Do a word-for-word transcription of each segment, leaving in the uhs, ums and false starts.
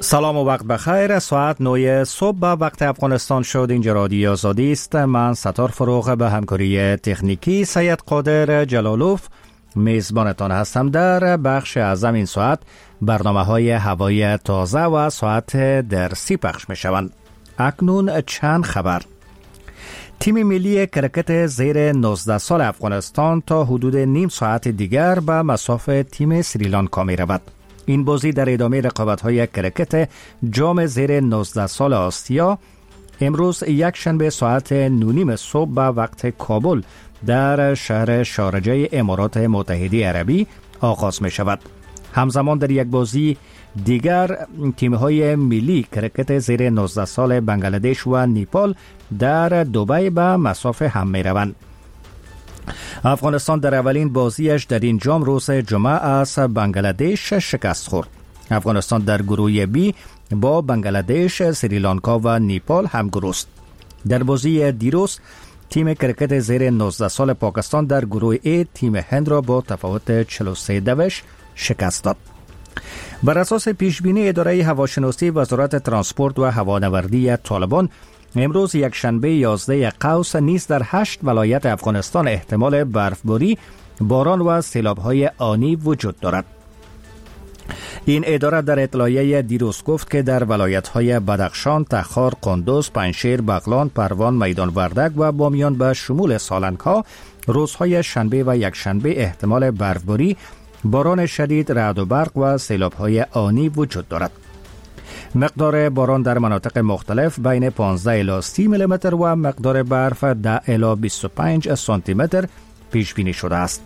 سلام و وقت بخیر. ساعت نه صبح به وقت افغانستان شد. اینجا رادیو آزادی است. من ستار فروغ به همکاری تکنیکی سید قادر جلالوف میزبانتان هستم. در بخش اعظم این ساعت برنامه های هوای تازه و ساعت درسی پخش می شوند. اکنون چند خبر. تیم ملی کرکت زیر نوزده سال افغانستان تا حدود نیم ساعت دیگر به مصاف تیم سریلانکا می رود. این بازی در ادامه رقابت‌های کرکت جام زیر نوزده سال آسیا امروز یک شنبه ساعت نونیم صبح به وقت کابل در شهر شارجه امارات متحده عربی آغاز می شود. همزمان در یک بازی دیگر تیم‌های ملی کرکت زیر نوزده سال بنگلادش و نیپال در دبی به مصاف هم می روند. افغانستان در اولین بازیش در این جام روز جمعه از بنگلادش شکست خورد. افغانستان در گروه بی با بنگلادش، سریلانکا و نیپال همگروه است. در بازی دیروز تیم کرکت زیر نوزده سال پاکستان در گروه ای تیم هند را با تفاوت چهل و سه دوش شکست داد. بر اساس پیشبینی اداره هواشناسی وزارت ترانسپورت و هوانوردی طالبان امروز یک شنبه یازده قوس نیز در هشت ولایت افغانستان احتمال برفباری، باران و سیلاب‌های آنی وجود دارد. این اداره در اطلاعیه دیروز گفت که در ولایت‌های بدخشان، تخار، قندوز، پنجشیر، بغلان، پروان، میدان وردک و بامیان به شمول سالنگ‌ها روزهای شنبه و یک شنبه احتمال برفباری، باران شدید، رعد و برق و سیلاب‌های آنی وجود دارد. مقدار باران در مناطق مختلف بین پانزده الی سی میلی متر و مقدار برف ده الی بیست و پنج سانتی متر پیش بینی شده است.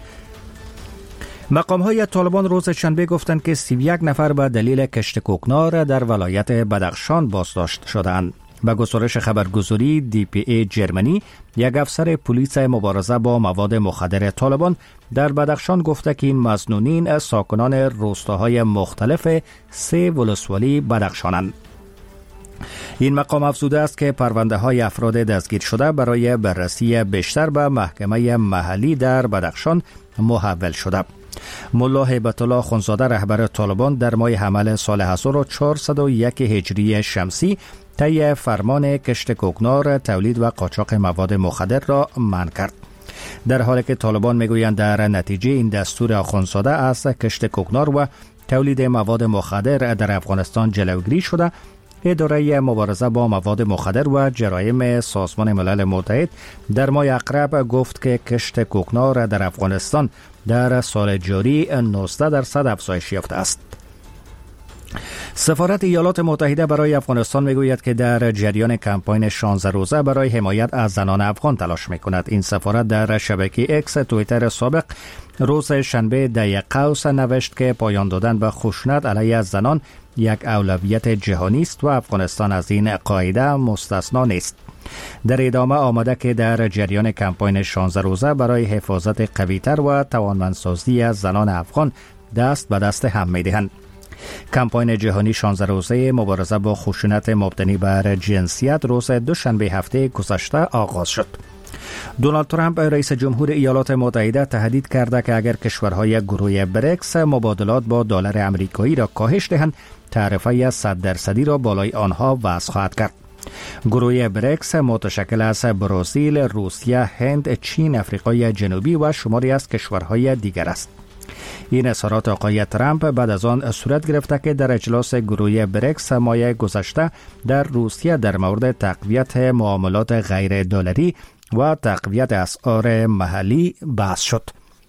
مقام‌های طالبان روز شنبه گفتند که سی و یک نفر به دلیل کشت کوکنار در ولایت بدخشان بازداشت شدند. به گزارش خبرگزاری دی پی ای جرمنی، یک افسر پلیس مبارزه با مواد مخدر طالبان در بدخشان گفته که این مظنونین ساکنان روستاهای مختلف سه ولسوالی بدخشانند. این مقام افزوده است که پرونده های افراد دستگیر شده برای بررسی بیشتر به محکمه محلی در بدخشان محول شده. ملا هیبت الله خونزاده رهبر طالبان در ماه حمل سال هزار و چهارصد و یک هجری شمسی طی فرمان کشت کوکنار، تولید و قاچاق مواد مخدر را منع کرد. در حالی که طالبان میگویند در نتیجه این دستور آخوندزاده از کشت کوکنار و تولید مواد مخدر در افغانستان جلوگیری شده، اداره مبارزه با مواد مخدر و جرایم سازمان ملل متحد در ماه اقرب گفت که کشت کوکنار در افغانستان در سال جاری نوزده درصد افزایش یافته است. سفارت ایالات متحده برای افغانستان میگوید که در جریان کمپاین شانزده روزه برای حمایت از زنان افغان تلاش میکند. این سفارت در شبکه اکس توییتر سابق روز شنبه ده قوس نوشت که پایان دادن به خشونت علیه زنان یک اولویت جهانی است و افغانستان از این قاعده مستثنا نیست. در ادامه آمده که در جریان کمپاین شانزده روزه برای حفاظت قوی‌تر و توانمندسازی از زنان افغان دست به دست هم می‌دهند. کمپاین جهانی شانزده روزه مبارزه با خشونت مبتنی بر جنسیت روز دوشنبه هفته گذشته آغاز شد. دونالد ترامپ رئیس جمهور ایالات متحده تهدید کرده که اگر کشورهای گروه بریکس مبادلات با دلار آمریکایی را کاهش دهند، تعرفه صد درصدی را بالای آنها وضع خواهد کرد. گروه بریکس متشکل از برزیل، روسیه، هند، چین، آفریقای جنوبی و شماری از کشورهای دیگر است. این اظهارات آقای ترامپ بعد از آن صورت گرفته که در اجلاس گروه بریکس ماه گذشته در روسیه در مورد تقویت معاملات غیر دلاری و تقویت اسعار محلی بحث شد.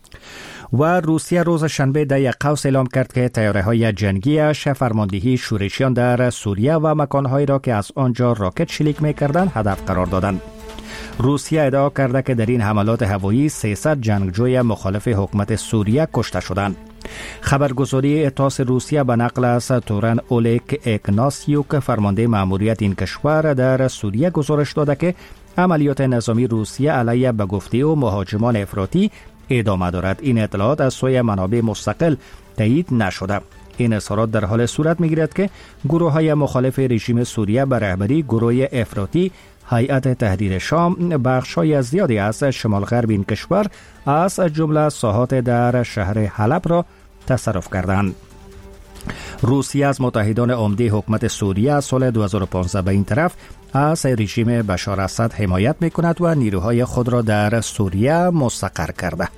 و روسیه روز شنبه ده قوس اعلام کرد که طیاره‌های جنگیش فرماندهی شورشیان در سوریه و مکانهایی را که از آنجا راکت شلیک می‌کردند هدف قرار دادند. روسیه ادعا کرده که در این حملات هوایی سیصد جنگجوی مخالف حکومت سوریه کشته شدند. خبرگزاری تاس روسیه به نقل از تورن اولیک اگناسیوک فرمانده مأموریت این کشور در سوریه گزارش داده که عملیات نظامی روسیه علیه به گفته و مهاجمان افراطی ادامه دارد. این اطلاعات از سوی منابع مستقل تایید نشده. این اظهارات در حال صورت می‌گیرد که گروه‌های مخالف رژیم سوریه به رهبری گروه افراطی هیئت تحریر شام بخش‌های زیادی از شمال غرب این کشور از جمله ساحات در شهر حلب را تصرف کردند. روسیه از متحدان عمده حکومت سوریه از سال دو هزار و پانزده به این طرف از رژیم بشار اسد حمایت می‌کند و نیروهای خود را در سوریه مستقر کرده.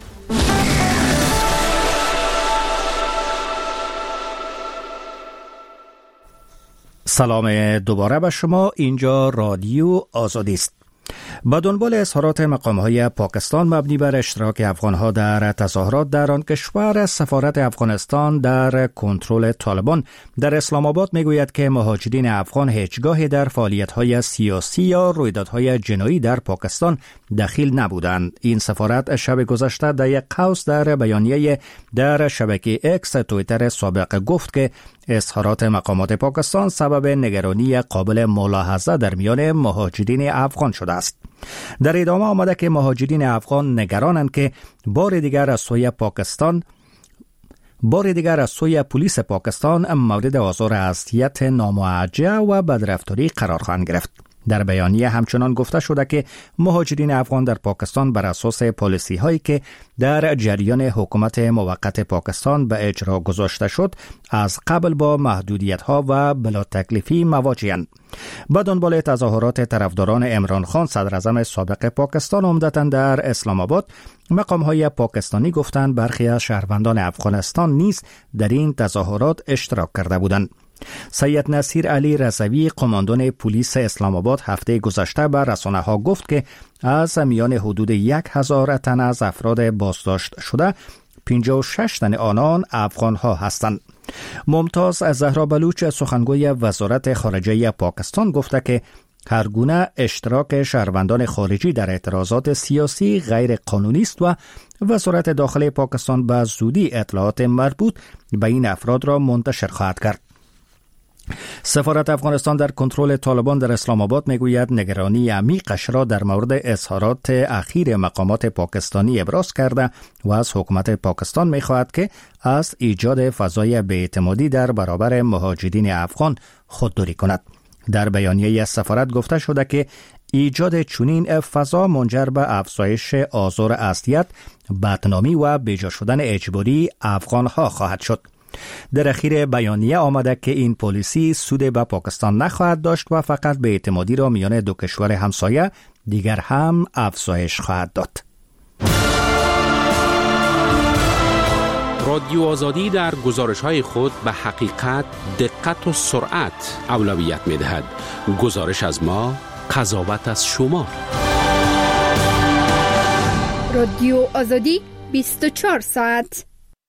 سلام دوباره به شما، اینجا رادیو آزادی است. با دنبال اظهارات مقام‌های پاکستان مبنی بر اشتراک افغان‌ها در تظاهرات در آن کشور، سفارت افغانستان در کنترل طالبان در اسلام آباد می‌گوید که مهاجرین افغان هیچگاهی در فعالیت‌های سیاسی یا رویدادهای جنایی در پاکستان دخیل نبودند. این سفارت شب گذشته در یک قوس در بیانیه در شبکه اکس توییتر سابق گفت که اظهارات مقامات پاکستان سبب نگرانی قابل ملاحظه در میان مهاجرین افغان شده است. در ادامه آمده که مهاجرین افغان نگرانند که بار دیگر از سوی پاکستان بار دیگر از سوی پلیس پاکستان مورد آزار اذیت ناموجه و بدرفتاری قرار خواهند گرفت. در بیانیه همچنان گفته شده که مهاجرین افغان در پاکستان بر اساس پالیسی هایی که در جریان حکومت موقت پاکستان به اجرا گذاشته شد از قبل با محدودیت ها و بلا تکلیفی مواجه‌اند. با دنبال تظاهرات طرفداران عمران خان صدر اعظم سابق پاکستان عمدتاً در اسلام آباد، مقام های پاکستانی گفتند برخی از شهروندان افغانستان نیز در این تظاهرات اشتراک کرده بودند. سید نصیر علی رضوی قماندان پلیس اسلام آباد هفته گذشته به رسانه ها گفت که از میان حدود یک هزار تن از افراد بازداشت شده پنجاه و شش تن آنان افغان ها هستند. ممتاز زهرا بلوچ سخنگوی وزارت خارجه پاکستان گفته که هر گونه اشتراک شهروندان خارجی در اعتراضات سیاسی غیر قانونی است و وزارت داخلی پاکستان به زودی اطلاعات مربوط به این افراد را منتشر خواهد کرد. سفارت افغانستان در کنترل طالبان در اسلام آباد میگوید نگرانی عمیقش را در مورد اظهارات اخیر مقامات پاکستانی ابراز کرده و از حکومت پاکستان میخواهد که از ایجاد فضای بی‌اعتمادی در برابر مهاجرین افغان خودداری کند. در بیانیه سفارت گفته شده که ایجاد چنین فضا منجر به افزایش آزار اذیت، بدنامی و بیجا شدن اجباری افغان‌ها خواهد شد. در اخیر بیانیه آمده که این پالیسی سود به پاکستان نخواهد داشت و فقط به اعتمادی را میان دو کشور همسایه دیگر هم افزایش خواهد داد. رادیو آزادی در گزارش‌های خود به حقیقت، دقت و سرعت اولویت می‌دهد. گزارش از ما، قضاوت از شما. رادیو آزادی بیست و چهار ساعت.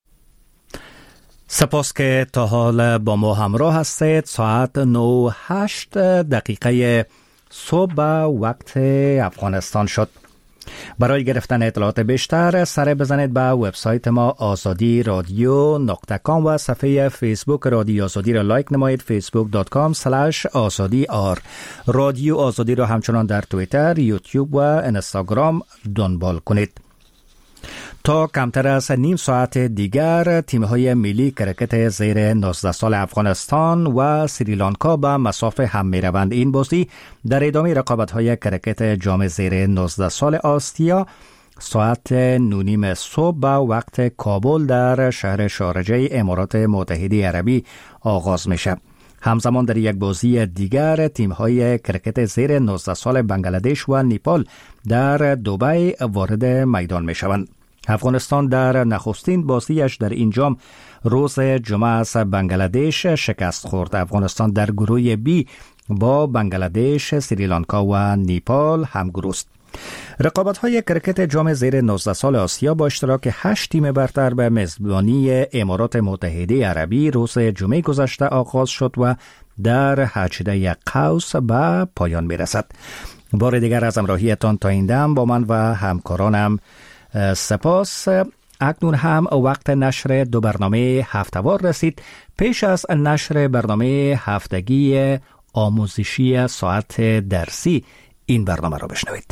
سپاس که تا حال با ما همراه هستید. ساعت نه و هشت دقیقه صبح وقت افغانستان شد. برای گرفتن اطلاعات بیشتر سر بزنید به وبسایت ما آزادی رادیو نقطه کام و صفحه فیسبوک رادیو آزادی را لایک نمایید. فیسبوک دات کام اسلش آزادی آر. رادیو آزادی را همچنان در توییتر، یوتیوب و اینستاگرام دنبال کنید. تا کمتر از نیم ساعت دیگر تیم‌های ملی کرکت زیر نوزده سال افغانستان و سریلانکا به مسافه هم می‌روند. این بازی در ادامه رقابت‌های کرکت جام زیر نوزده سال آسیا ساعت نونیم صبح به وقت کابل در شهر شارجه امارات متحده عربی آغاز میشه. همزمان در یک بازی دیگر تیم‌های کرکت زیر نوزده سال بنگلادش و نیپال در دبی وارد میدان میشوند. افغانستان در نخستین بازیش در این جام روز جمعه از بنگلادش شکست خورد. افغانستان در گروه بی با بنگلادش، سریلانکا و نیپال همگروه است. رقابت‌های کرکت جام زیر نوزده سال آسیا با اشتراک هشت تیم برتر به میزبانی امارات متحده عربی روز جمعه گذشته آغاز شد و در هجده قوس به پایان میرسد. بار دیگر از همراهیتان تا این دم با من و همکارانم سپاس. اکنون هم وقت نشر دو برنامه هفته‌وار رسید. پیش از نشر برنامه هفتگی آموزشی ساعت درسی این برنامه را بشنوید.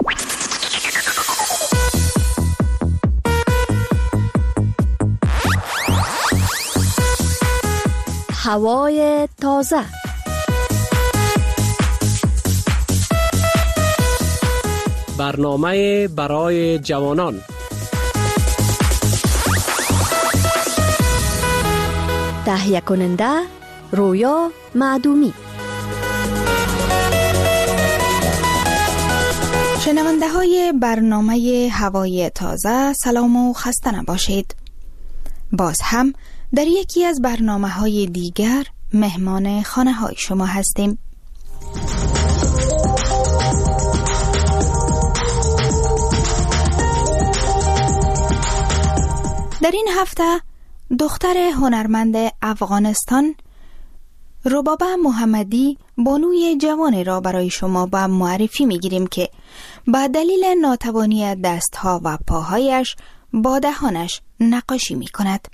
هوای تازه. برنامه برای جوانان. تهیه کننده رویا معدومی. شنونده های برنامه هوای تازه سلام و خسته نباشید. باز هم در یکی از برنامه های دیگر مهمان خانه های شما هستیم. در این هفته دختر هنرمند افغانستان ربابه محمدی بانوی جوان را برای شما به معرفی میگیریم که به دلیل ناتوانی دستها و پاهایش با دهانش نقاشی می کند.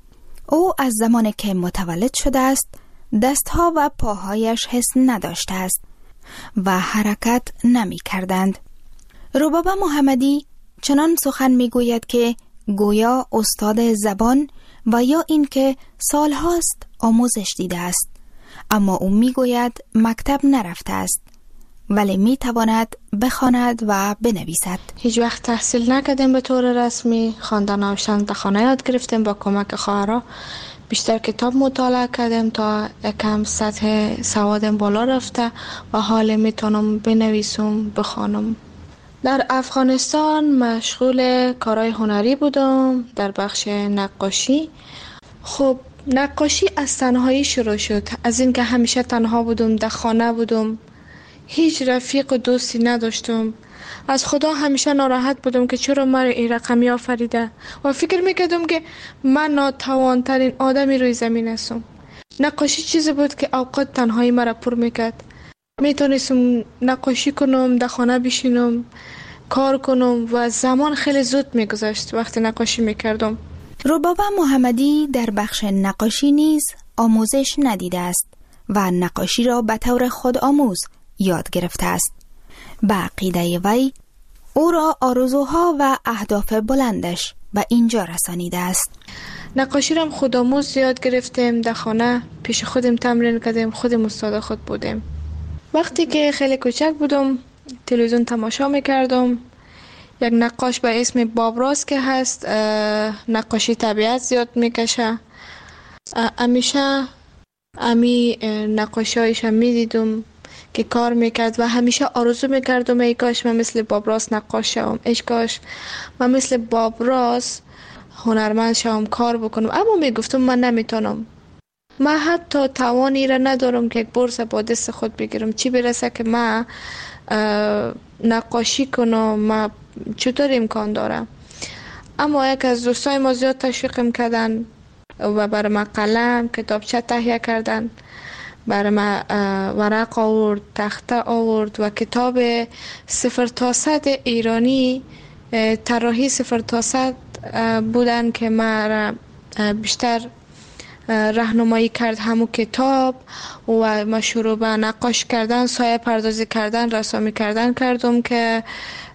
او از زمانی که متولد شده است دستها و پاهایش حس نداشته است و حرکت نمی کردند. ربابه محمدی چنان سخن می گوید که گویا استاد زبان و یا اینکه سالهاست آموزش دیده است، اما او می گوید مکتب نرفته است ولی می تواند بخواند و بنویسد. هیچ وقت تحصیل نکردیم به طور رسمی، خواندن نوشتن در خانه یاد گرفتیم با کمک خواهرها. بیشتر کتاب مطالعه کردیم تا یکم سطح سوادم بالا رفته و حال میتونم بنویسم بخوانم. در افغانستان مشغول کارهای هنری بودم در بخش نقاشی. خب نقاشی از تنهایی شروع شد، از اینکه همیشه تنها بودم، در خانه بودم، هیچ رفیق و دوستی نداشتم. از خدا همیشه ناراحت بودم که چرا مرا این رقمی آفریده و فکر میکردم که من ناتوانترین آدمی روی زمین هستم. نقاشی چیزی بود که اوقات تنهایی مرا پر میکرد. میتونستم نقاشی کنم، در خانه بشینم، کار کنم و زمان خیلی زود میگذشت وقتی نقاشی میکردم. ربابه محمدی در بخش نقاشی نیز آموزش ندیده است و نقاشی را به طور خود آموز یاد گرفته است. به عقیده وی او را آرزوها و اهداف بلندش به اینجا رسانیده است. نقاشی را خود آموز یاد گرفتیم، در خانه پیش خودم تمرین کردیم، خودم استاد خود بودیم. وقتی که خیلی کوچک بودم تلویزیون تماشا میکردم. یک نقاش به اسم بابراس که هست نقاشی طبیعت زیاد میکشه. همیشه امی نقاشی هایش هم میدیدم که کار میکرد و همیشه آرزو میکردم ای کاش من مثل بابراس نقاش شوم، ای کاش من مثل بابراس هنرمند شوم، کار بکنم. اما میگفتم من نمیتونم، من حتی توانی را ندارم که یک برس با دست خود بگیرم، چی برسه که من نقاشی کنم، من چطور امکان دارم. اما یک از دوستای ما زیاد تشویقم کردن و برای من قلم کتابچه تهیه کردن، برای من ورق آورد، تخته آورد و کتاب صفر تا صد ایرانی، طراحی صفر تا صد بودن که من بیشتر راهنمایی کرد همون کتاب و ما شروع به نقاش کردن، سایه پردازی کردن، رسامی کردن کردم که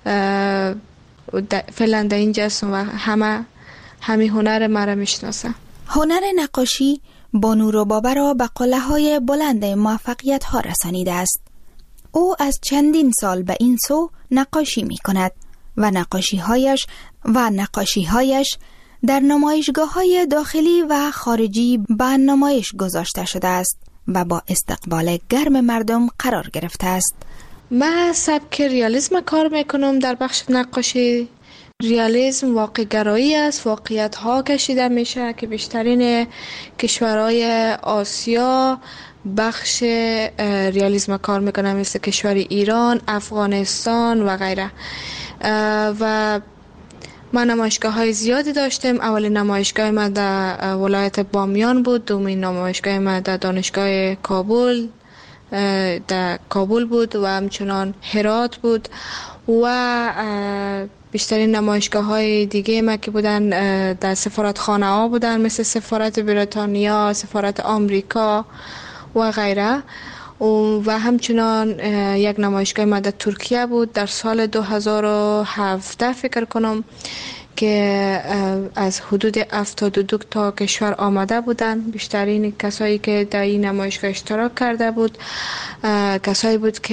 فعلا در اینجا هستم و همه همین هنر مرا میشناسن. هنر نقاشی بانو ربابه را به قله‌های بلند موفقیت ها رسانیده است. او از چندین سال به این سو نقاشی می کند و نقاشی هایش و نقاشی هایش در نمایشگاه های داخلی و خارجی به نمایش گذاشته شده است و با استقبال گرم مردم قرار گرفته است. من سبک ریالیسم کار میکنم در بخش نقاشی. ریالیسم واقع گرایی است، واقعیت ها کشیده میشه که بیشترین کشورهای آسیا بخش ریالیسم کار میکنن، مثل کشور ایران، افغانستان و غیره. و من نمایشگاه های زیادی داشتم. اولین نمایشگاه من در ولایت بامیان بود، دومین نمایشگاه من در دانشگاه کابل در کابل بود و همچنان هرات بود و بیشترین نمایشگاه های دیگه ما که بودن در سفارت خانه ها بودن، مثل سفارت بریتانیا، سفارت آمریکا و غیره. و همچنان یک نمایشگاه ما در ترکیه بود در سال دو هزار و هفده فکر کنم که از حدود هفتاد و دو تا کشور آمده بودن. بیشترین کسایی که در این نمایشگاه اشتراک کرده بود کسایی بود که